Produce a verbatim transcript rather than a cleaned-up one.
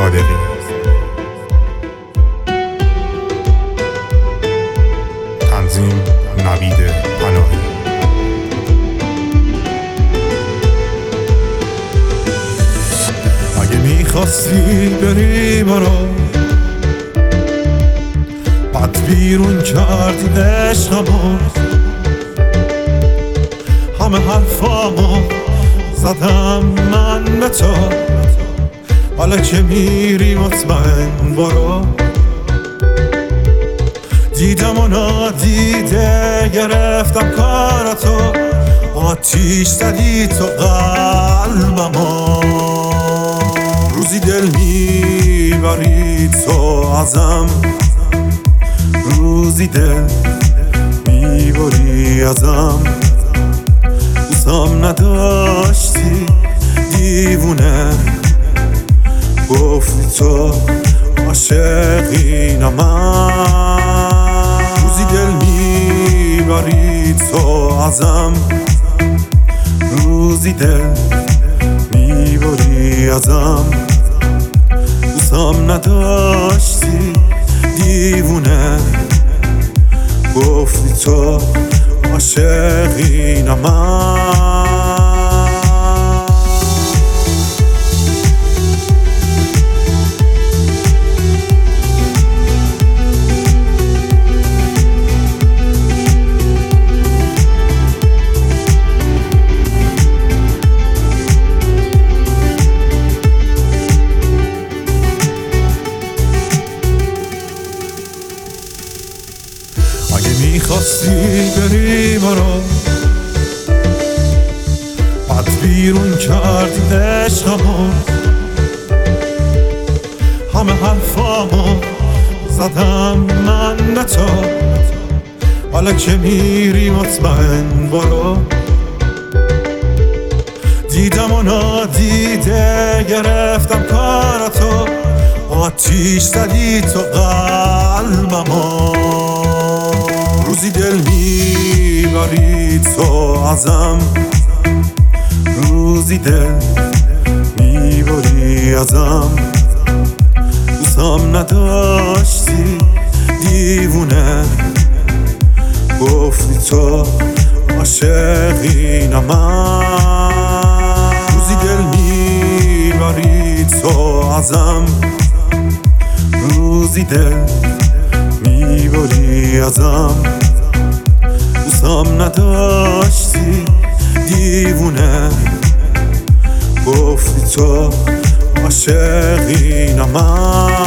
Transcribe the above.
صادقی. تنظیم نوید پناهی. اگه میخواستی بری مرا بعد بیرون کردی عشقمو، همه حرفامو زدم من به تو، حالا که میری مطمئن برو. دیدم و نادیده گرفتم کارتو، آتیش زدی تو قلبمو. روزی دل میبری تو ازم، روزی دل میبری ازم. دوستم نداشتی دیوونه، گفتی تو عاشقی نه من. روزی دل میبری تو ازم، روزی دل میبری ازم. دوستم نداشتی دیوونه، گفتی تو عاشقی نه من. میخواستی بری مرا بعد بیرون کردی عشقمو، همه حرفامو زدم من به تو، حالا که میری مطمئن برو. دیدم و نادیده گرفتم کارتو، آتیش زدی تو قلبمو. روزی دل میبری تو ازم، روزی دل میبری ازم. دوستم نداشتی دیوونه، گفتی تو عاشقی نه من. روزی دل میبری تو ازم، روزی دل میبری ازم. دوستم نداشتی دیوونه، گفتی تو عاشقی نه من.